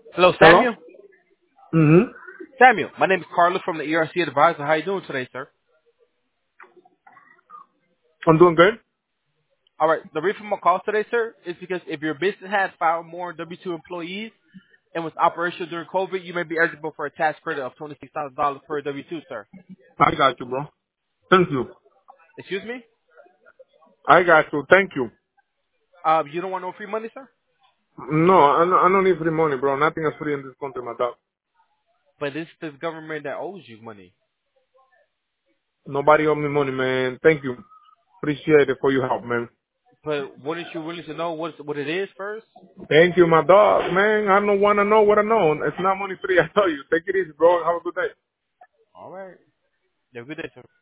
Hello, Hello? Samuel. Mm-hmm. Samuel, my name is Carlos from the ERC Advisor. How you doing today, sir? I'm doing good. All right. The reason for my call today, sir, is because if your business has filed more W-2 employees and was operational during COVID, you may be eligible for a tax credit of $26,000 per W-2, sir. I got you, bro. Thank you. Excuse me? I got you. Thank you. You don't want no free money, sir? No, I don't need free money, bro. Nothing is free in this country, my dog. But it's the government that owes you money. Nobody owe me money, man. Thank you. Appreciate it for your help, man. But wouldn't you willing to know what it is first? Thank you, my dog, man. I don't want to know what I know. It's not money free, I tell you. Take it easy, bro. Have a good day. All right. You have a good day, sir.